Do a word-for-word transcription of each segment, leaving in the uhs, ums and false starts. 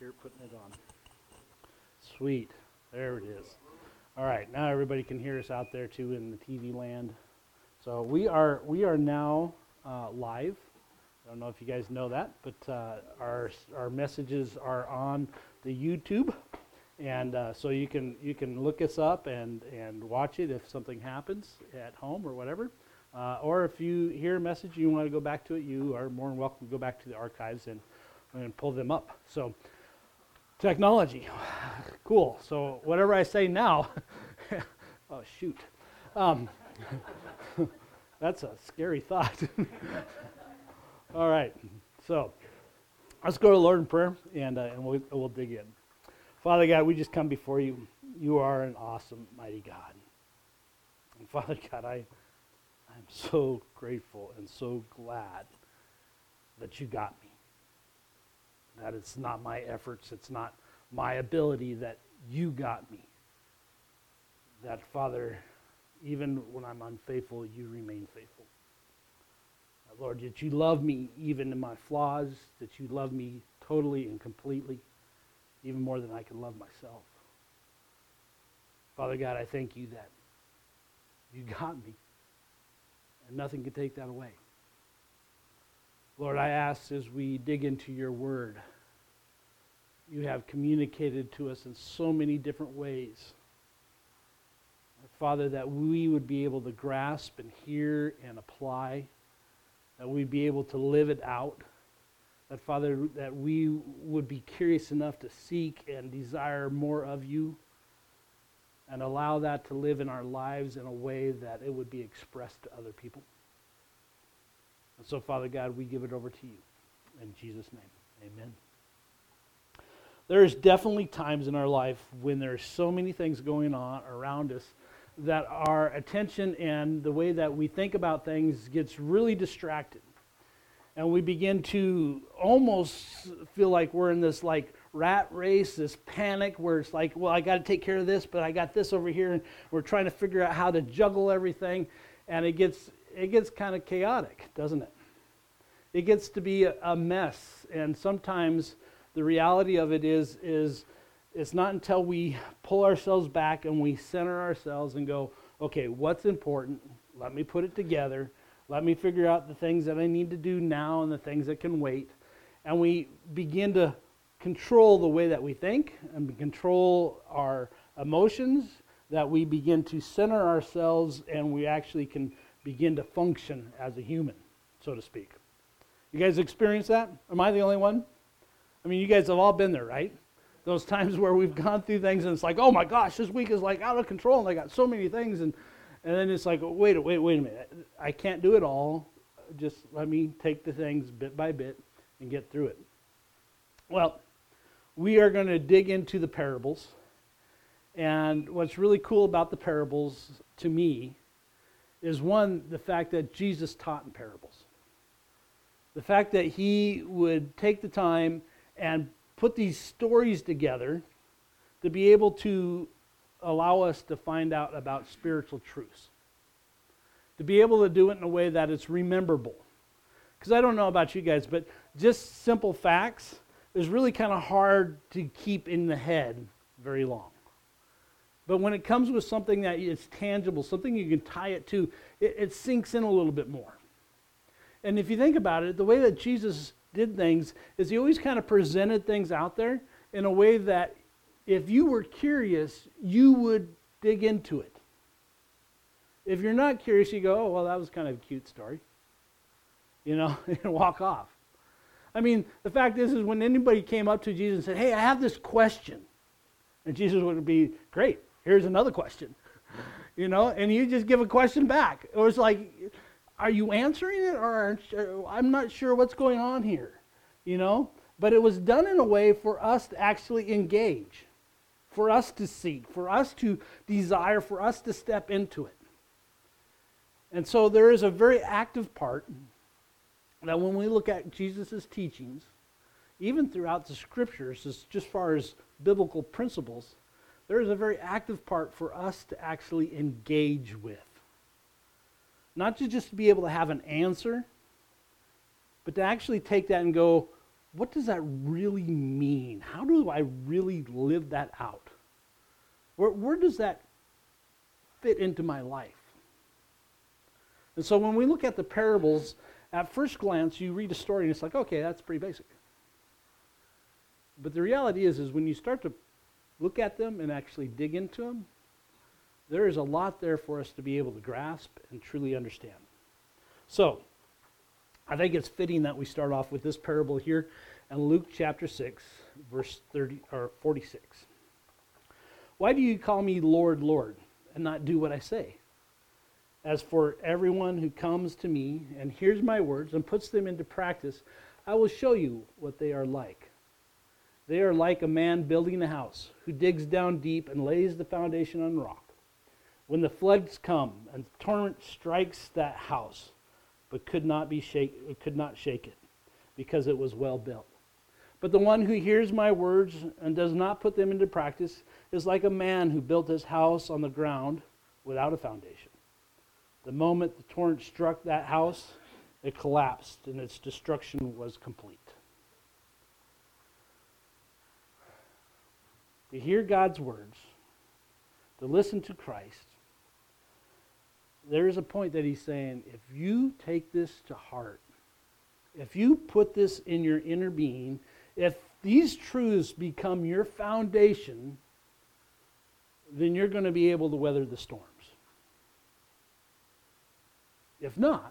here putting it on. Sweet. There it is. All right, now everybody can hear us out there too in the T V land. So we are we are now uh, live. I don't know if you guys know that, but uh, our our messages are on the YouTube, and uh, so you can you can look us up and and watch it if something happens at home or whatever. Uh, or if you hear a message and you want to go back to it, you are more than welcome to go back to the archives and and pull them up. So. Technology, cool. So whatever I say now, oh shoot, um, that's a scary thought. All right, so let's go to the Lord in prayer, and uh, and we'll we'll dig in. Father God, we just come before you. You are an awesome, mighty God. And Father God, I I'm so grateful and so glad that you got me. That it's not my efforts, it's not my ability, that you got me. That, Father, even when I'm unfaithful, you remain faithful. Uh, Lord, that you love me even in my flaws, that you love me totally and completely, even more than I can love myself. Father God, I thank you that you got me, and nothing can take that away. Lord, I ask as we dig into your word, you have communicated to us in so many different ways. Father, that we would be able to grasp and hear and apply, that we'd be able to live it out, that, Father, that we would be curious enough to seek and desire more of you and allow that to live in our lives in a way that it would be expressed to other people. And so, Father God, we give it over to you. In Jesus' name, amen. There's definitely times in our life when there's so many things going on around us that our attention and the way that we think about things gets really distracted. And we begin to almost feel like we're in this like rat race, this panic where it's like, well, I got to take care of this, but I got this over here, and we're trying to figure out how to juggle everything, and it gets it gets kind of chaotic, doesn't it? It gets to be a, a mess, and sometimes the reality of it is, is it's not until we pull ourselves back and we center ourselves and go, okay, what's important? Let me put it together. Let me figure out the things that I need to do now and the things that can wait. And we begin to control the way that we think and control our emotions, that we begin to center ourselves and we actually can begin to function as a human, so to speak. You guys experience that? Am I the only one? I mean, you guys have all been there, right? Those times where we've gone through things and it's like, oh my gosh, this week is like out of control and I got so many things, and and then it's like, wait, wait, wait a minute. I can't do it all. Just let me take the things bit by bit and get through it. Well, we are going to dig into the parables. And what's really cool about the parables to me is, one, the fact that Jesus taught in parables. The fact that he would take the time and put these stories together to be able to allow us to find out about spiritual truths. To be able to do it in a way that it's rememberable. Because I don't know about you guys, but just simple facts is really kind of hard to keep in the head very long. But when it comes with something that is tangible, something you can tie it to, it, it sinks in a little bit more. And if you think about it, the way that Jesus did things is he always kind of presented things out there in a way that if you were curious, you would dig into it. If you're not curious, you go, oh, well, that was kind of a cute story. You know, and walk off. I mean, the fact is, is when anybody came up to Jesus and said, hey, I have this question. And Jesus would be, great, here's another question. You know, and you just give a question back. It was like, are you answering it, or I'm not sure what's going on here, you know? But it was done in a way for us to actually engage, for us to seek, for us to desire, for us to step into it. And so there is a very active part that when we look at Jesus' teachings, even throughout the scriptures, as just far as biblical principles, there is a very active part for us to actually engage with. Not to just be able to have an answer, but to actually take that and go, what does that really mean? How do I really live that out? Where, where does that fit into my life? And so when we look at the parables, at first glance, you read a story and it's like, okay, that's pretty basic. But the reality is, is when you start to look at them and actually dig into them, there is a lot there for us to be able to grasp and truly understand. So, I think it's fitting that we start off with this parable here in Luke chapter six, verse thirty or forty-six. Why do you call me Lord, Lord, and not do what I say? As for everyone who comes to me and hears my words and puts them into practice, I will show you what they are like. They are like a man building a house who digs down deep and lays the foundation on rock. When the floods come and the torrent strikes that house, but could not be shake, could not shake it, because it was well built. But the one who hears my words and does not put them into practice is like a man who built his house on the ground without a foundation. The moment the torrent struck that house, it collapsed and its destruction was complete. To hear God's words, to listen to Christ, there is a point that he's saying, if you take this to heart, if you put this in your inner being, if these truths become your foundation, then you're going to be able to weather the storms. If not,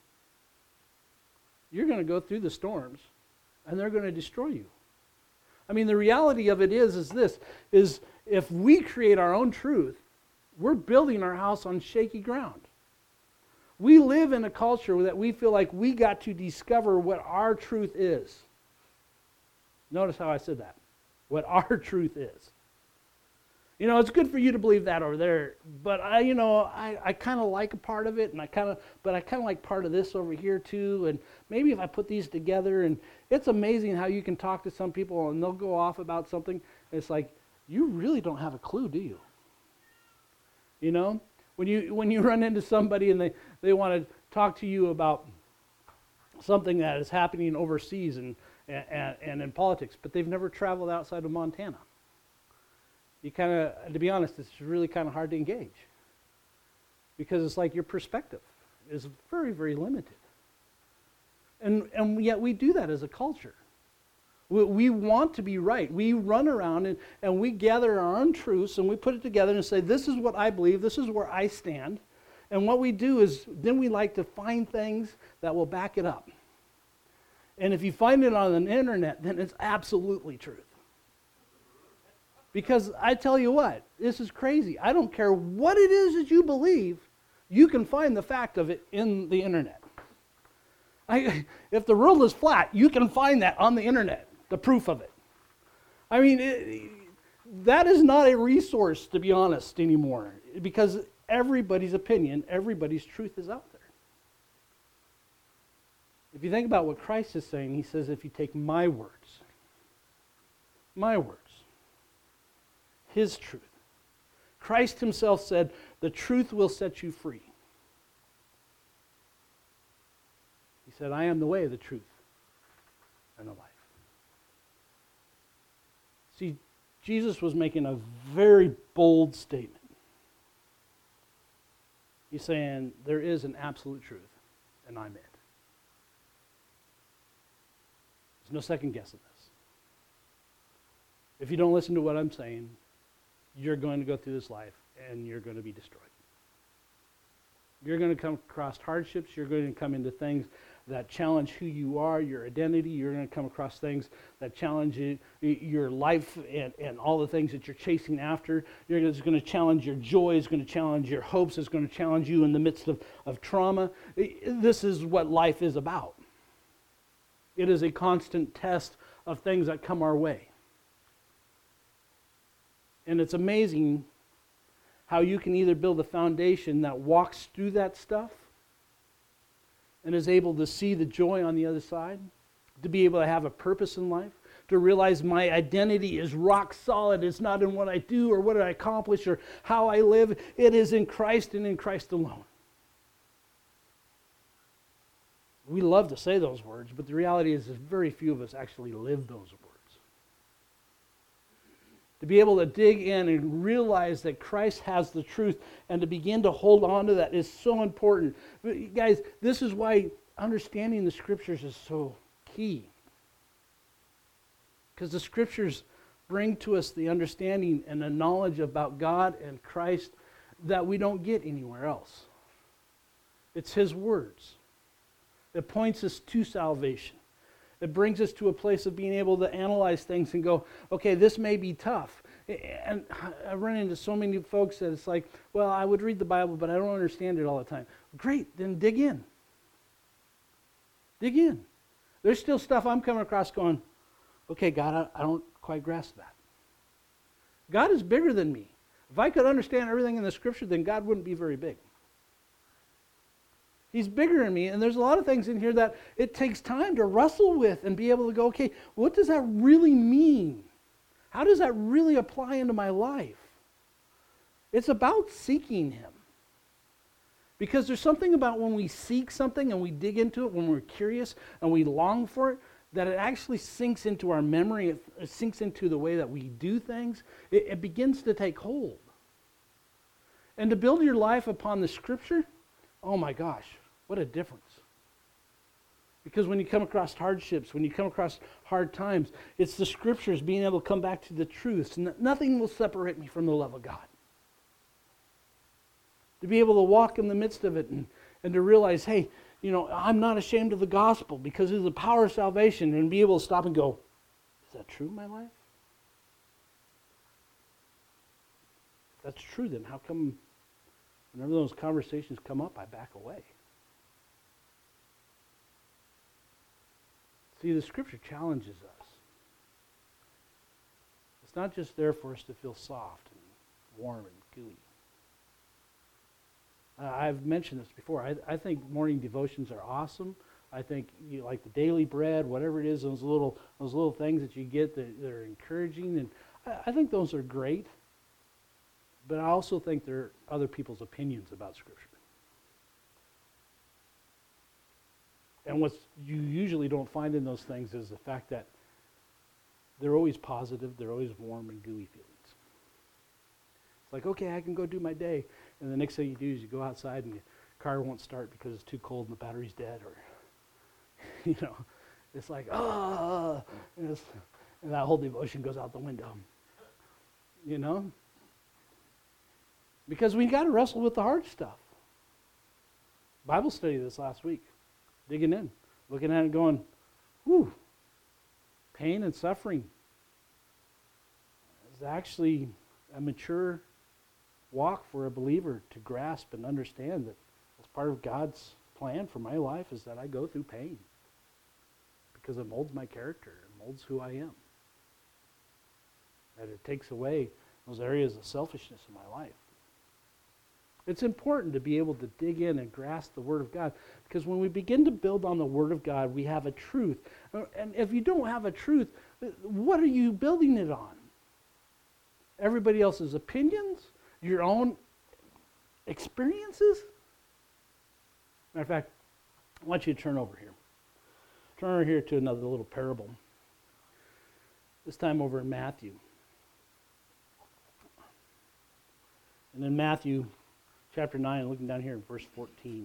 you're going to go through the storms and they're going to destroy you. I mean, the reality of it is, is this, is if we create our own truth, we're building our house on shaky ground. We live in a culture that we feel like we got to discover what our truth is. Notice how I said that. What our truth is. You know, it's good for you to believe that over there, but I, you know, I, I kind of like a part of it, and I kind of, but I kind of like part of this over here too, and maybe if I put these together, and it's amazing how you can talk to some people and they'll go off about something. It's like, you really don't have a clue, do you? You know, when you when you run into somebody and they, they want to talk to you about something that is happening overseas and, and, and in politics, but they've never traveled outside of Montana. You kind of, to be honest, it's really kind of hard to engage because it's like your perspective is very, very limited. And, and yet we do that as a culture. We, we want to be right. We run around and, and we gather our own truths and we put it together and say, this is what I believe, this is where I stand. And what we do is then we like to find things that will back it up. And if you find it on the internet, then it's absolutely truth. Because I tell you what, this is crazy. I don't care what it is that you believe, you can find the fact of it in the internet. I, if the world is flat, you can find that on the internet, the proof of it. I mean, it, that is not a resource, to be honest, anymore. Because everybody's opinion, everybody's truth is out there. If you think about what Christ is saying, he says, if you take my words, my words, his truth. Christ himself said, the truth will set you free. He said, I am the way, the truth, and the life. See, Jesus was making a very bold statement. He's saying, there is an absolute truth, and I'm it. There's no second guessing this. If you don't listen to what I'm saying, you're going to go through this life and you're going to be destroyed. You're going to come across hardships. You're going to come into things that challenge who you are, your identity. You're going to come across things that challenge you, your life and, and all the things that you're chasing after. You're, it's going to challenge your joy. It's going to challenge your hopes. It's going to challenge you in the midst of, of trauma. This is what life is about. It is a constant test of things that come our way. And it's amazing how you can either build a foundation that walks through that stuff and is able to see the joy on the other side, to be able to have a purpose in life, to realize my identity is rock solid. It's not in what I do or what I accomplish or how I live. It is in Christ and in Christ alone. We love to say those words, but the reality is that very few of us actually live those words. To be able to dig in and realize that Christ has the truth and to begin to hold on to that is so important. But guys, this is why understanding the Scriptures is so key. Because the Scriptures bring to us the understanding and the knowledge about God and Christ that we don't get anywhere else. It's His words. It points us to salvation. It brings us to a place of being able to analyze things and go, okay, this may be tough. And I run into so many folks that it's like, well, I would read the Bible, but I don't understand it all the time. Great, then dig in. Dig in. There's still stuff I'm coming across going, okay, God, I, I don't quite grasp that. God is bigger than me. If I could understand everything in the Scripture, then God wouldn't be very big. He's bigger than me, and there's a lot of things in here that it takes time to wrestle with and be able to go, okay, what does that really mean? How does that really apply into my life? It's about seeking Him. Because there's something about when we seek something and we dig into it, when we're curious and we long for it, that it actually sinks into our memory, it, it sinks into the way that we do things. It, it begins to take hold. And to build your life upon the Scripture, oh my gosh, what a difference. Because when you come across hardships, when you come across hard times, it's the Scriptures being able to come back to the truths. And nothing will separate me from the love of God. To be able to walk in the midst of it and, and to realize, hey, you know, I'm not ashamed of the gospel because it's the power of salvation, and be able to stop and go, is that true in my life? If that's true, then how come whenever those conversations come up, I back away? See, the Scripture challenges us. It's not just there for us to feel soft and warm and gooey. Uh, I've mentioned this before. I, I think morning devotions are awesome. I think you like the daily bread, whatever it is, those little those little things that you get that, that are encouraging, and I, I think those are great. But I also think there are other people's opinions about Scripture. And what you usually don't find in those things is the fact that they're always positive, they're always warm and gooey feelings. It's like, okay, I can go do my day. And the next thing you do is you go outside and your car won't start because it's too cold and the battery's dead. Or, you know, it's like, ah, and, it's, and that whole devotion goes out the window. You know? Because we got to wrestle with the hard stuff. Bible study this last week. Digging in, looking at it going, whew, pain and suffering is actually a mature walk for a believer to grasp and understand that as part of God's plan for my life is that I go through pain because it molds my character, it molds who I am. That it takes away those areas of selfishness in my life. It's important to be able to dig in and grasp the Word of God, because when we begin to build on the Word of God, we have a truth. And if you don't have a truth, what are you building it on? Everybody else's opinions? Your own experiences? Matter of fact, I want you to turn over here. Turn over here to another little parable. This time over in Matthew. And in Matthew chapter nine, looking down here in verse fourteen.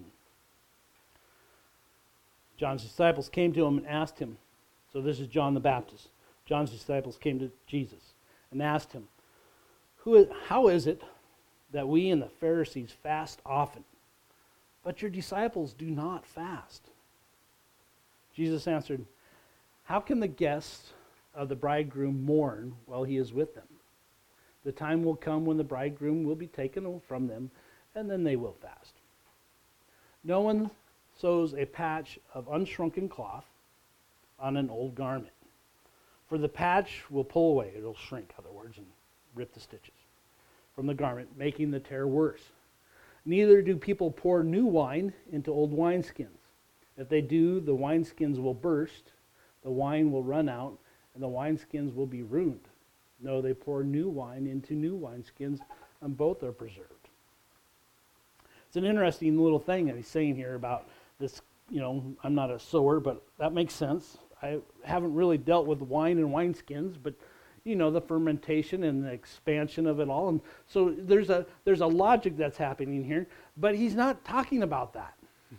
John's disciples came to him and asked him, so this is John the Baptist. John's disciples came to Jesus and asked him, Who is, how is it that we and the Pharisees fast often, but your disciples do not fast? Jesus answered, How can the guests of the bridegroom mourn while he is with them? The time will come when the bridegroom will be taken from them, and then they will fast. No one sews a patch of unshrunken cloth on an old garment, for the patch will pull away, it'll shrink, in other words, and rip the stitches from the garment, making the tear worse. Neither do people pour new wine into old wineskins. If they do, the wineskins will burst, the wine will run out, and the wineskins will be ruined. No, they pour new wine into new wineskins, and both are preserved. It's an interesting little thing that he's saying here about this you know, I'm not a sewer, but that makes sense. I haven't really dealt with wine and wineskins, but you know, the fermentation and the expansion of it all. And so there's a there's a logic that's happening here, but he's not talking about that.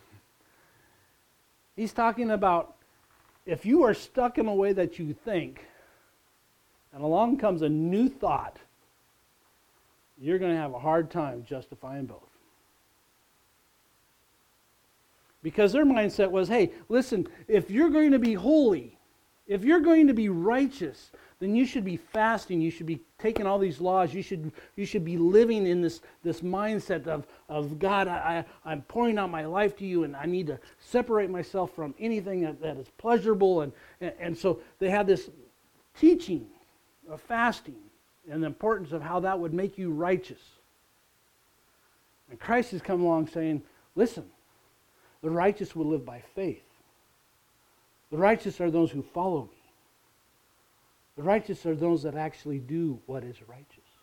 He's talking about if you are stuck in a way that you think, and along comes a new thought, you're going to have a hard time justifying both. Because their mindset was, hey, listen, if you're going to be holy, if you're going to be righteous, then you should be fasting, you should be taking all these laws, you should you should be living in this, this mindset of, of God, I, I, I'm pouring out my life to you, and I need to separate myself from anything that, that is pleasurable. And, and, and so they had this teaching of fasting and the importance of how that would make you righteous. And Christ has come along saying, listen, the righteous will live by faith. The righteous are those who follow me. The righteous are those that actually do what is righteous.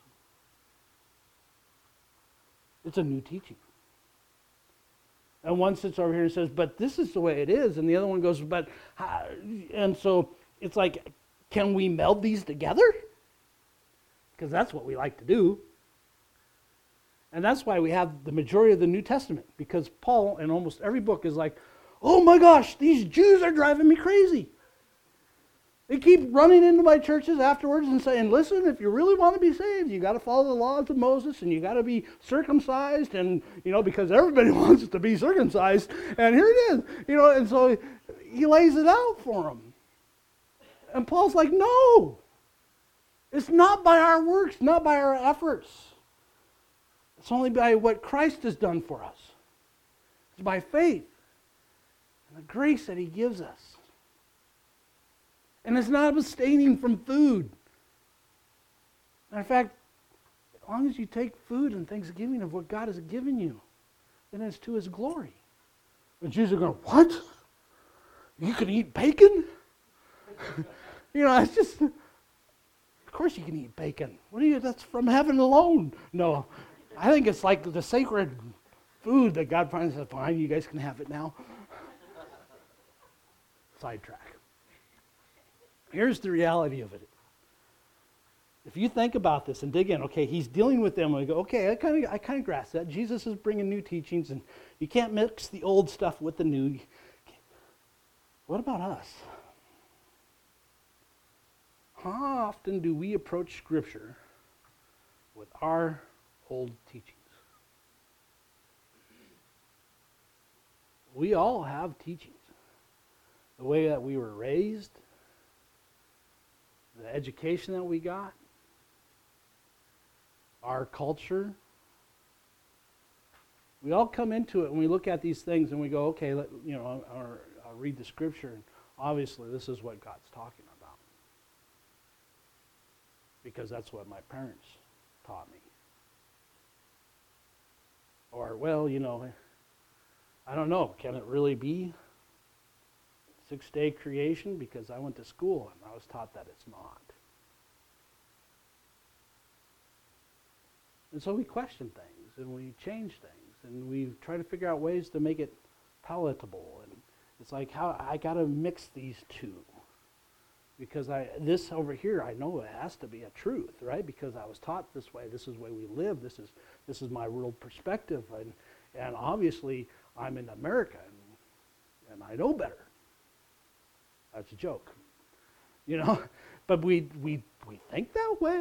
It's a new teaching. And one sits over here and says, but this is the way it is. And the other one goes, but, how? And so it's like, can we meld these together? Because that's what we like to do. And that's why we have the majority of the New Testament. Because Paul, in almost every book, is like, oh my gosh, these Jews are driving me crazy. They keep running into my churches afterwards and saying, listen, if you really want to be saved, you got to follow the laws of Moses, and you got to be circumcised, and, you know, because everybody wants to be circumcised, and here it is. You know, and so he lays it out for them. And Paul's like, no. It's not by our works, not by our efforts. It's only by what Christ has done for us. It's by faith and the grace that he gives us. And it's not abstaining from food. Matter of fact, as long as you take food and thanksgiving of what God has given you, then it's to his glory. And Jews are going, what? You can eat bacon? You know, it's just, of course you can eat bacon. What are you, that's from heaven alone. No, I think it's like the sacred food that God finds us, fine, you guys can have it now. Sidetrack. Here's the reality of it. If you think about this and dig in, okay, he's dealing with them, and we go, okay, I kind of I kind of grasp that. Jesus is bringing new teachings, and you can't mix the old stuff with the new. What about us? How often do we approach Scripture with our old teachings? We all have teachings. The way that we were raised, the education that we got, our culture. We all come into it and we look at these things and we go, okay, let, you know, or I'll read the Scripture, and obviously this is what God's talking about. Because that's what my parents taught me. Or, well, you know, I don't know, can it really be six-day creation? Because I went to school and I was taught that it's not. And so we question things and we change things and we try to figure out ways to make it palatable. And it's like, how I got to mix these two. Because I this over here, I know it has to be a truth, right? Because I was taught this way. This is the way we live. This is this is my world perspective. And, and obviously, I'm in America and, and I know better. That's a joke, you know, but we we we think that way.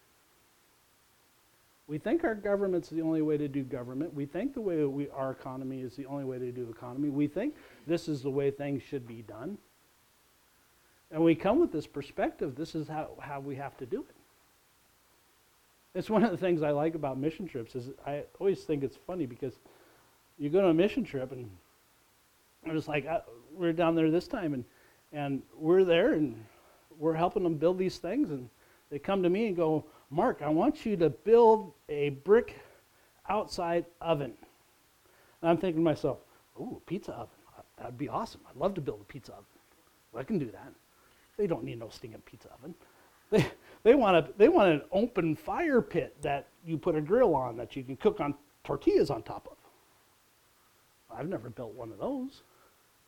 We think our government's the only way to do government. We think the way we our economy is the only way to do economy. We think this is the way things should be done. And we come with this perspective, this is how, how we have to do it. It's one of the things I like about mission trips is I always think it's funny because you go to a mission trip and I'm just like, uh, we're down there this time and And we're there, and we're helping them build these things, and they come to me and go, Mark, I want you to build a brick outside oven. And I'm thinking to myself, ooh, pizza oven. That'd be awesome. I'd love to build a pizza oven. Well, I can do that. They don't need no stinking pizza oven. They they want a they want an open fire pit that you put a grill on that you can cook on tortillas on top of. I've never built one of those.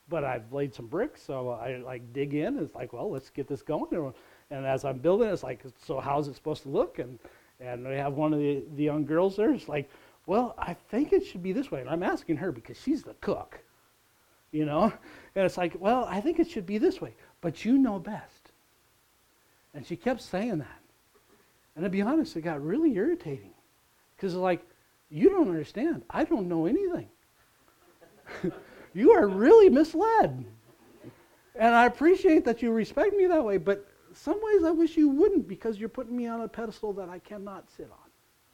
but I've laid some bricks, so I like dig in. It's like, well, let's get this going. And as I'm building, it's like, so how's it supposed to look? And and we have one of the, the young girls there. It's like, well, I think it should be this way. And I'm asking her because she's the cook, you know. And it's like, well, I think it should be this way, but you know best. And she kept saying that. And to be honest, it got really irritating because like, you don't understand. I don't know anything. You are really misled. And I appreciate that you respect me that way, but some ways I wish you wouldn't because you're putting me on a pedestal that I cannot sit on.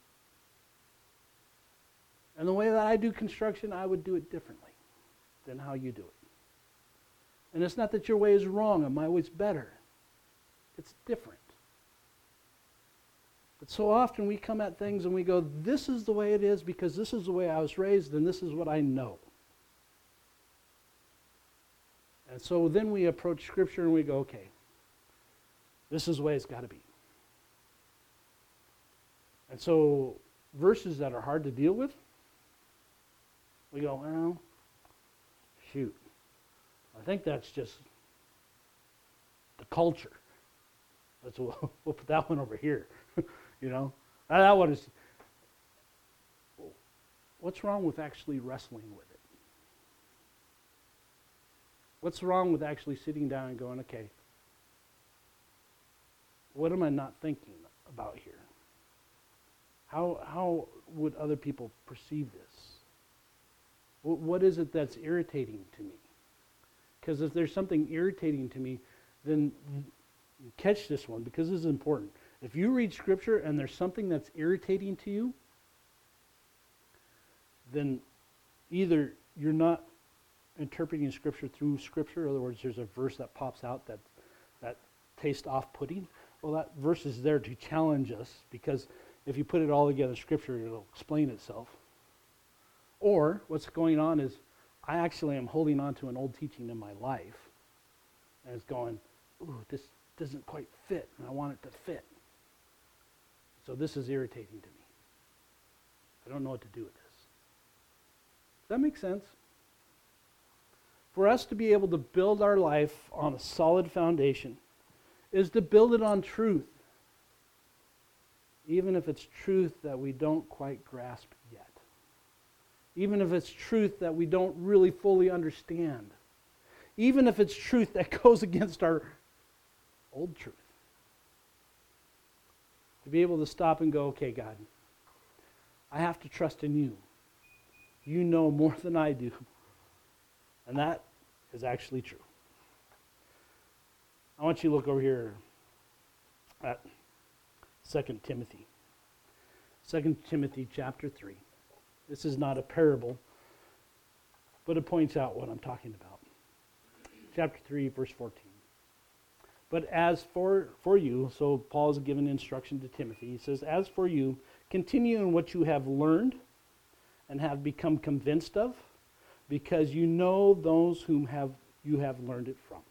And the way that I do construction, I would do it differently than how you do it. And it's not that your way is wrong and my way's better. It's different. But so often we come at things and we go, this is the way it is because this is the way I was raised and this is what I know. And so then we approach Scripture and we go, okay, this is the way it's got to be. And so verses that are hard to deal with, we go, well, shoot. I think that's just the culture. Let's, we'll, we'll put that one over here. You know, that one is, what's wrong with actually wrestling with it? What's wrong with actually sitting down and going, okay, what am I not thinking about here? How how would other people perceive this? What, what is it that's irritating to me? Because if there's something irritating to me, then catch this one because this is important. If you read Scripture and there's something that's irritating to you, then either you're not interpreting Scripture through Scripture. In other words, there's a verse that pops out that that tastes off-putting. Well, that verse is there to challenge us because if you put it all together in Scripture, it'll explain itself. Or what's going on is I actually am holding on to an old teaching in my life and it's going, ooh, this doesn't quite fit, and I want it to fit. So this is irritating to me. I don't know what to do with this. Does that make sense? For us to be able to build our life on a solid foundation is to build it on truth, even if it's truth that we don't quite grasp yet. Even if it's truth that we don't really fully understand. Even if it's truth that goes against our old truth. To be able to stop and go, okay, God, I have to trust in you. You know more than I do. And that is actually true. I want you to look over here at Second Timothy. Second Timothy chapter three. This is not a parable, but it points out what I'm talking about. Chapter three, verse fourteen. But as for, for you, so Paul is giving instruction to Timothy. He says, as for you, continue in what you have learned and have become convinced of, because you know those whom have you have learned it from.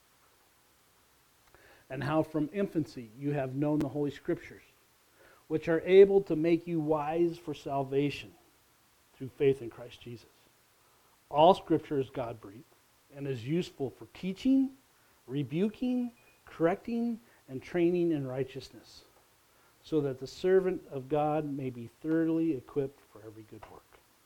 And how from infancy you have known the Holy Scriptures, which are able to make you wise for salvation through faith in Christ Jesus. All Scripture is God-breathed and is useful for teaching, rebuking, correcting, and training in righteousness, so that the servant of God may be thoroughly equipped for every good work.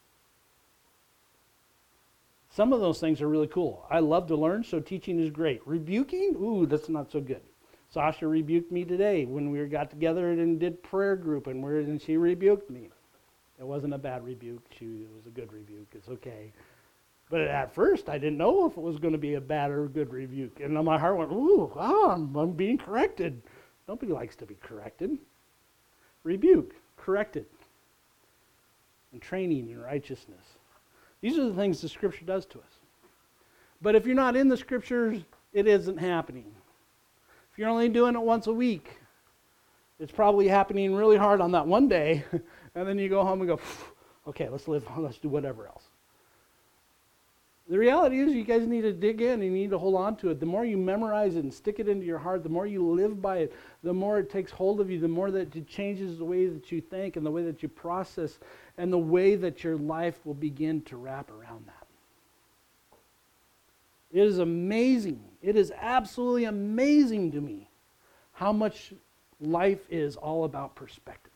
Some of those things are really cool. I love to learn, so teaching is great. Rebuking? Ooh, that's not so good. Sasha rebuked me today when we got together and did prayer group, and, we're, and she rebuked me. It wasn't a bad rebuke. She, it was a good rebuke. It's okay. But at first, I didn't know if it was going to be a bad or a good rebuke. And my heart went, ooh, oh, I'm, I'm being corrected. Nobody likes to be corrected. Rebuke, corrected, and training in righteousness. These are the things the Scripture does to us. But if you're not in the Scriptures, it isn't happening. If you're only doing it once a week, it's probably happening really hard on that one day, and then you go home and go, okay, let's live, let's do whatever else. The reality is you guys need to dig in and you need to hold on to it. The more you memorize it and stick it into your heart, the more you live by it, the more it takes hold of you, the more that it changes the way that you think and the way that you process and the way that your life will begin to wrap around that. It is amazing. It is absolutely amazing to me how much life is all about perspective.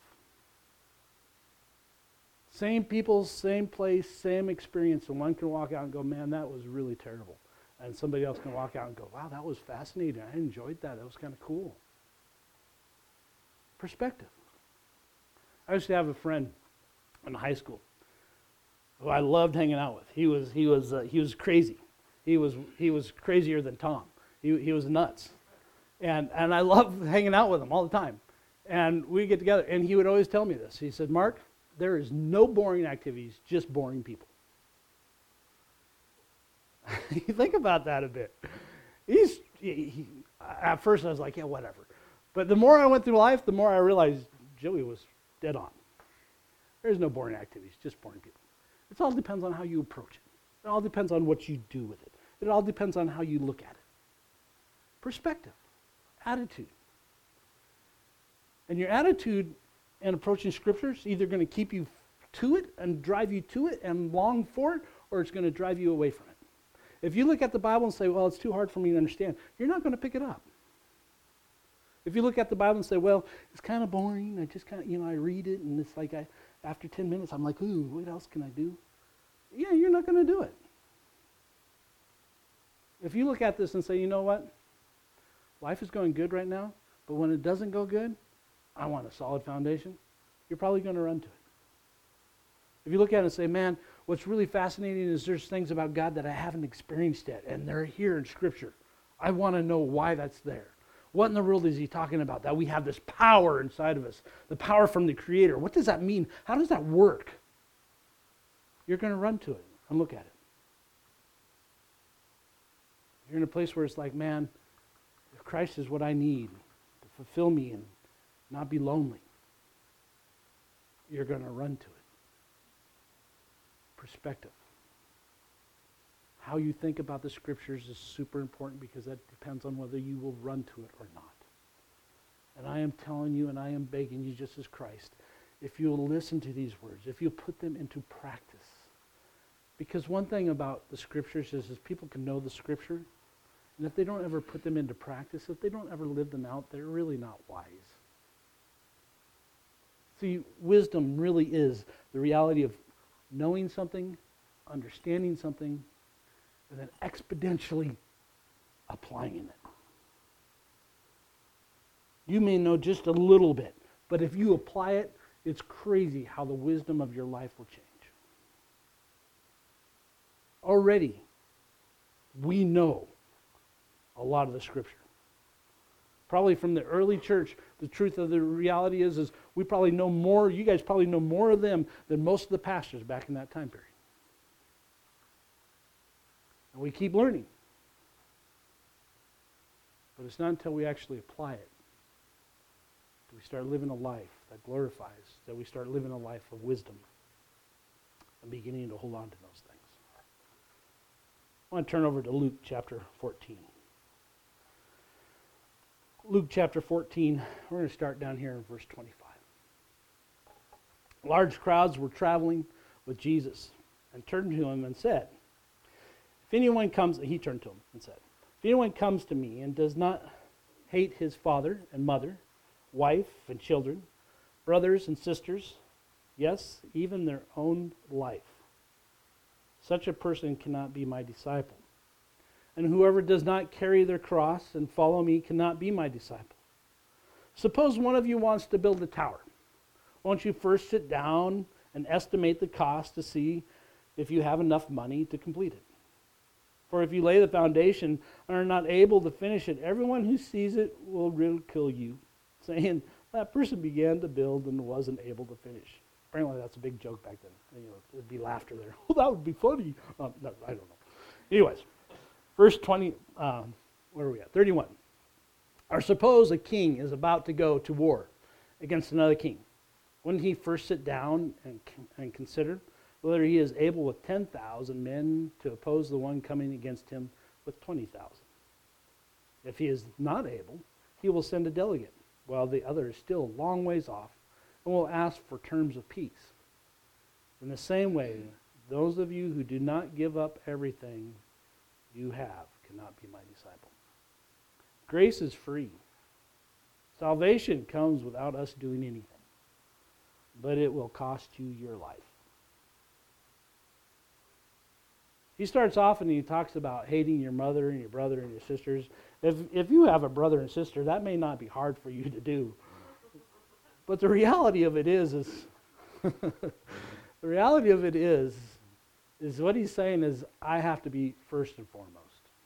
Same people, same place, same experience, and one can walk out and go, man, that was really terrible. And somebody else can walk out and go, wow, that was fascinating. I enjoyed that. That was kind of cool. Perspective. I used to have a friend in high school who I loved hanging out with. He was he was uh, he was crazy. He was he was crazier than Tom. He he was nuts, and and I loved hanging out with him all the time. And we get together, and he would always tell me this. He said, "Mark, there is no boring activities, just boring people." You think about that a bit. He's he, he, at first I was like, yeah, whatever. But the more I went through life, the more I realized Joey was dead on. There's no boring activities, just boring people. It all depends on how you approach it. It all depends on what you do with it. It all depends on how you look at it. Perspective, attitude. And your attitude in approaching Scripture is either going to keep you to it and drive you to it and long for it, or it's going to drive you away from it. If you look at the Bible and say, well, it's too hard for me to understand, you're not going to pick it up. If you look at the Bible and say, well, it's kind of boring, I just kind of, you know, I read it, and it's like I, after ten minutes, I'm like, ooh, what else can I do? Yeah, you're not going to do it. If you look at this and say, you know what? Life is going good right now, but when it doesn't go good, I want a solid foundation. You're probably going to run to it. If you look at it and say, man, what's really fascinating is there's things about God that I haven't experienced yet, and they're here in Scripture. I want to know why that's there. What in the world is he talking about? That we have this power inside of us, the power from the Creator. What does that mean? How does that work? You're going to run to it and look at it. You're in a place where it's like, man, if Christ is what I need to fulfill me and not be lonely, you're going to run to it. Perspective. How you think about the Scriptures is super important because that depends on whether you will run to it or not. And I am telling you and I am begging you just as Christ, if you'll listen to these words, if you'll put them into practice. Because one thing about the Scriptures is, is people can know the Scripture, and if they don't ever put them into practice, if they don't ever live them out, they're really not wise. See, wisdom really is the reality of knowing something, understanding something, and then exponentially applying it. You may know just a little bit, but if you apply it, it's crazy how the wisdom of your life will change. Already, we know a lot of the Scripture. Probably from the early church, the truth of the reality is, is we probably know more, you guys probably know more of them than most of the pastors back in that time period. And we keep learning. But it's not until we actually apply it that we start living a life that glorifies, that we start living a life of wisdom and beginning to hold on to those things. I want to turn over to Luke chapter fourteen. Luke chapter fourteen, we're going to start down here in verse twenty-five. Large crowds were traveling with Jesus and turned to him and said, if anyone comes, he turned to him and said, if anyone comes to me and does not hate his father and mother, wife and children, brothers and sisters, yes, even their own life, such a person cannot be my disciple. And whoever does not carry their cross and follow me cannot be my disciple. Suppose one of you wants to build a tower. Won't you first sit down and estimate the cost to see if you have enough money to complete it? For if you lay the foundation and are not able to finish it, everyone who sees it will ridicule you, saying, that person began to build and wasn't able to finish. Apparently that's a big joke back then. You know, there'd be laughter there. Oh, that would be funny. Um, no, I don't know. Anyways. Verse twenty, um, where are we at? thirty-one. Or suppose a king is about to go to war against another king. Wouldn't he first sit down and, and consider whether he is able with ten thousand men to oppose the one coming against him with twenty thousand? If he is not able, he will send a delegate, while the other is still a long ways off, and will ask for terms of peace. In the same way, those of you who do not give up everything you have cannot be my disciple. Grace is free. Salvation comes without us doing anything, but it will cost you your life. He starts off and he talks about hating your mother and your brother and your sisters. If if you have a brother and sister, that may not be hard for you to do. But the reality of it is, is the reality of it is, is what he's saying is, I have to be first and foremost.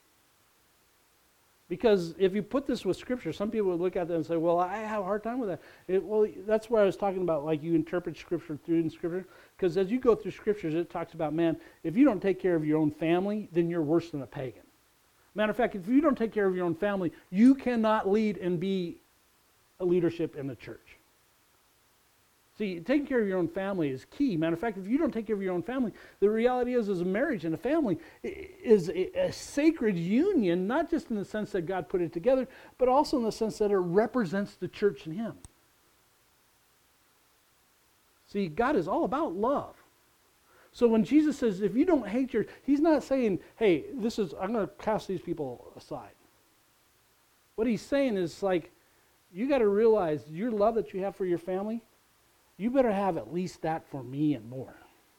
Because if you put this with Scripture, some people would look at that and say, well, I have a hard time with that. It, well, that's where I was talking about, like you interpret Scripture through in Scripture. Because as you go through Scriptures, it talks about, man, if you don't take care of your own family, then you're worse than a pagan. Matter of fact, if you don't take care of your own family, you cannot lead and be a leadership in the church. See, taking care of your own family is key. Matter of fact, if you don't take care of your own family, the reality is, is a marriage and a family is a, a sacred union, not just in the sense that God put it together, but also in the sense that it represents the church and Him. See, God is all about love. So when Jesus says, if you don't hate your, He's not saying, hey, this is, I'm going to cast these people aside. What He's saying is like, you got to realize your love that you have for your family, you better have at least that for me and more.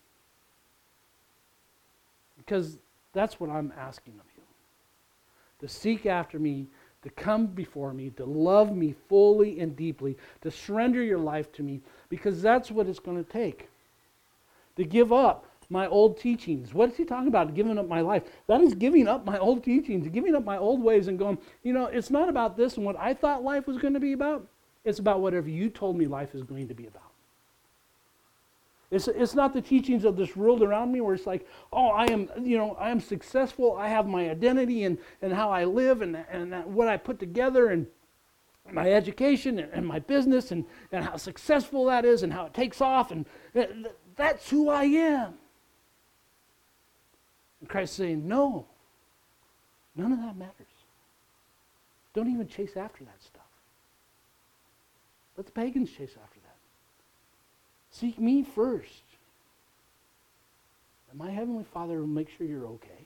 Because that's what I'm asking of you. To seek after me, to come before me, to love me fully and deeply, to surrender your life to me, because that's what it's going to take. To give up my old teachings. What is he talking about? Giving up my life. That is giving up my old teachings, giving up my old ways and going, you know, it's not about this and what I thought life was going to be about. It's about whatever you told me life is going to be about. It's, it's not the teachings of this world around me where it's like, oh, I am, you know, I am successful. I have my identity and, and how I live and, and that, what I put together and my education and, and my business and, and how successful that is and how it takes off. And th- that's who I am. And Christ is saying, no, none of that matters. Don't even chase after that stuff. Let the pagans chase after that. Seek me first. And my Heavenly Father will make sure you're okay.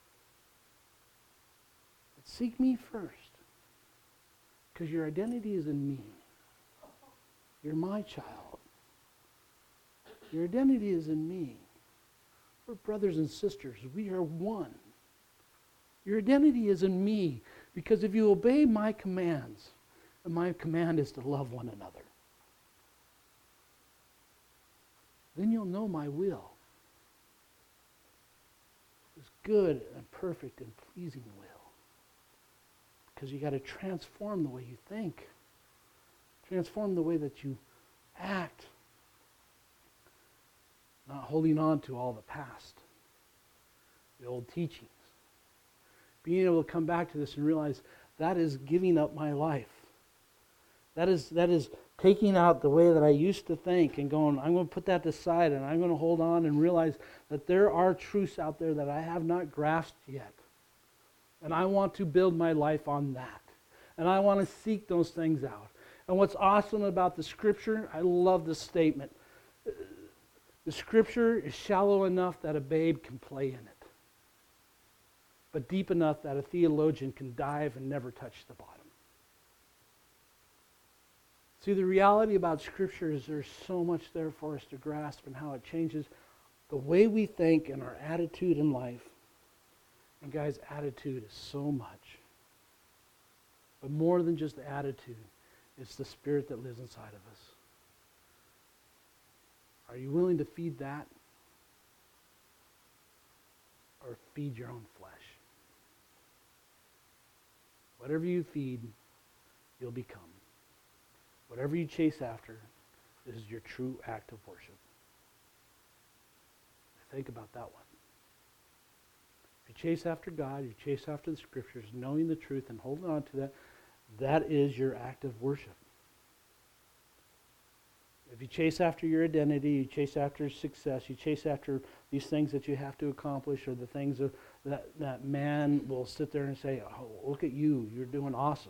But seek me first. Because your identity is in me. You're my child. Your identity is in me. We're brothers and sisters. We are one. Your identity is in me. Because if you obey my commands, and my command is to love one another, then you'll know my will. It's good and perfect and pleasing will. Because you got to transform the way you think. Transform the way that you act. Not holding on to all the past. The old teachings. Being able to come back to this and realize that is giving up my life. That is that is taking out the way that I used to think and going, I'm going to put that aside and I'm going to hold on and realize that there are truths out there that I have not grasped yet. And I want to build my life on that. And I want to seek those things out. And what's awesome about the Scripture, I love this statement. The Scripture is shallow enough that a babe can play in it, but deep enough that a theologian can dive and never touch the bottom. See, the reality about Scripture is there's so much there for us to grasp and how it changes the way we think and our attitude in life. And guys, attitude is so much. But more than just the attitude, it's the Spirit that lives inside of us. Are you willing to feed that? Or feed your own flesh? Whatever you feed, you'll become. Whatever you chase after, this is your true act of worship. Think about that one. If you chase after God, you chase after the Scriptures, knowing the truth and holding on to that, that is your act of worship. If you chase after your identity, you chase after success, you chase after these things that you have to accomplish or the things of, that, that man will sit there and say, oh, look at you, you're doing awesome.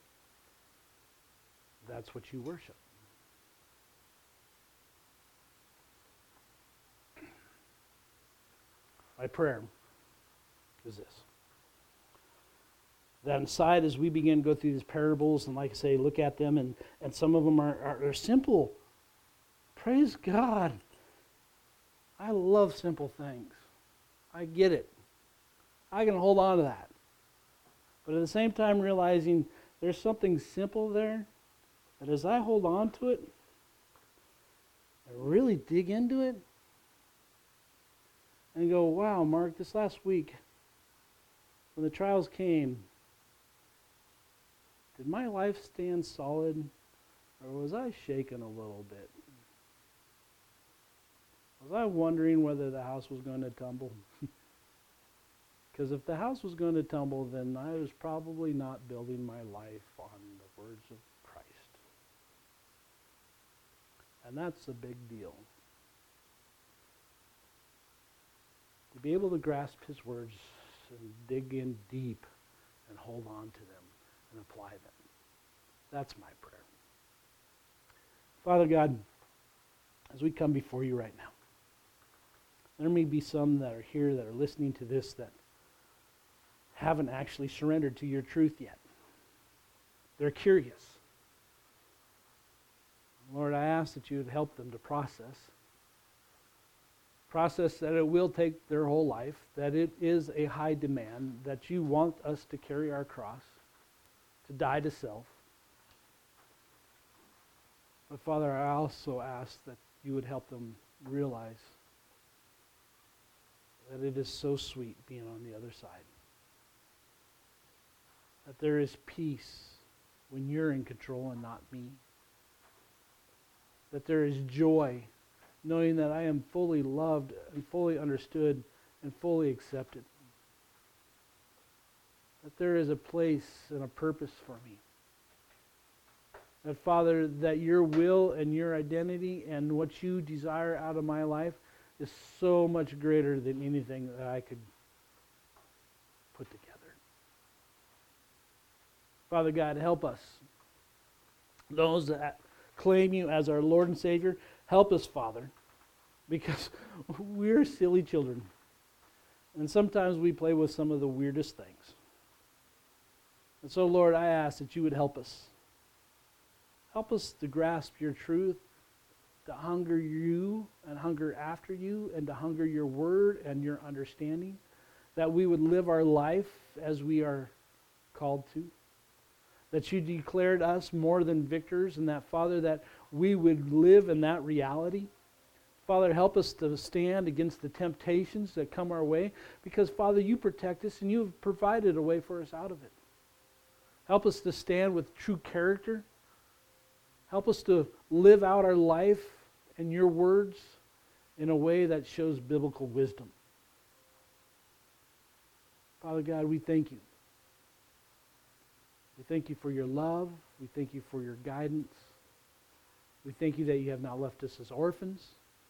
That's what you worship. My prayer is this. That inside, as we begin to go through these parables, and like I say, look at them, and, and some of them are, are, are simple. Praise God. I love simple things. I get it. I can hold on to that. But at the same time, realizing there's something simple there, that as I hold on to it, and really dig into it, and go, wow, Mark, this last week, when the trials came, did my life stand solid, or was I shaken a little bit? Was I wondering whether the house was going to tumble? Because if the house was going to tumble, then I was probably not building my life on the words of Christ. And that's a big deal. To be able to grasp his words and dig in deep and hold on to them and apply them. That's my prayer. Father God, as we come before you right now, there may be some that are here that are listening to this that haven't actually surrendered to your truth yet. They're curious. Lord, I ask that you would help them to process. Process that it will take their whole life, that it is a high demand, that you want us to carry our cross, to die to self. But Father, I also ask that you would help them realize that it is so sweet being on the other side. That there is peace when you're in control and not me. That there is joy knowing that I am fully loved and fully understood and fully accepted. That there is a place and a purpose for me. That, Father, that your will and your identity and what you desire out of my life is so much greater than anything that I could put together. Father God, help us. Those that claim you as our Lord and Savior, help us, Father, because we're silly children. And sometimes we play with some of the weirdest things. And so, Lord, I ask that you would help us. Help us to grasp your truth, to hunger you and hunger after you, and to hunger your word and your understanding, that we would live our life as we are called to. That you declared us more than victors, and that, Father, that we would live in that reality. Father, help us to stand against the temptations that come our way, because, Father, you protect us and you have provided a way for us out of it. Help us to stand with true character. Help us to live out our life and your words in a way that shows biblical wisdom. Father God, we thank you. We thank you for your love. We thank you for your guidance. We thank you that you have not left us as orphans.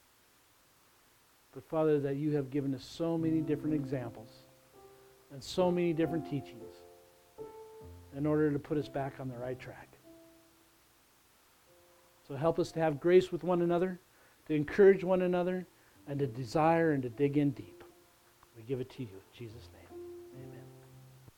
But Father, that you have given us so many different examples and so many different teachings in order to put us back on the right track. So help us to have grace with one another, to encourage one another, and to desire and to dig in deep. We give it to you in Jesus' name.